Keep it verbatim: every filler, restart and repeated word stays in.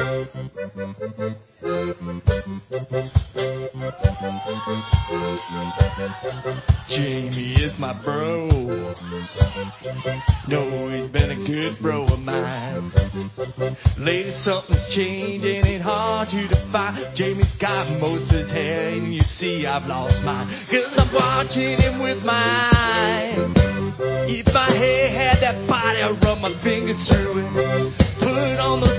Jamie is my bro. No, he's been a good bro of mine. Lately something's changed and it's hard to define. Jamie's got most of his hair and you see I've lost mine. Cause I'm watching him with my eyes. If my hair had that body, I'd run my fingers through it. Put on those